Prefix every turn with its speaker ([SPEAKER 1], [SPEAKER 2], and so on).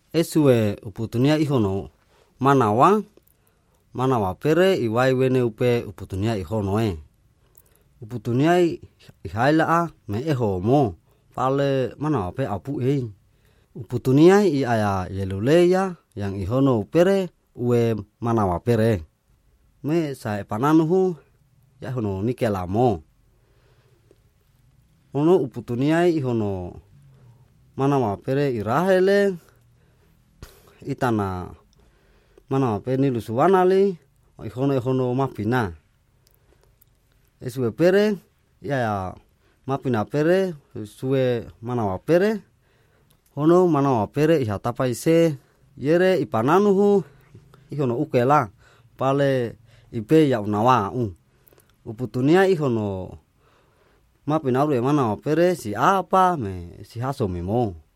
[SPEAKER 1] esue uputunia ihono manawa pere iwai wene upe uputunia ihonoe. Uputunia ihaila me eho mo pale manawa pe apu uputunia i aya yeluleya yang ihono pere uwe manawa pere. Me sae pananuhu ya hono nikelamo. Ono uputunia ihono manawa pere irahele itana manawa pe nilusuwana li ihono mapina. Esue pere ya mapina pere sue manawa pere hono manawa pere ihatapa ise yere ipananuhu ihono ukela pale ipe ya unawa uputunia ihono mapina ure manawa pere si apa me si haso memo.